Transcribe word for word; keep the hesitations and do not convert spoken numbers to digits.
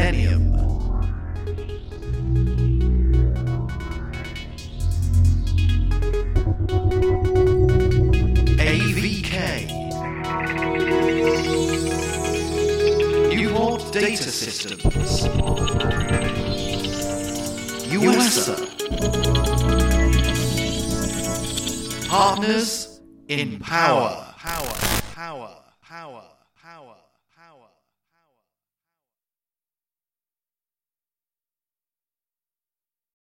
Millennium. A V K. Newport Data Systems. U S A. Partners in power. Power. Power. Power.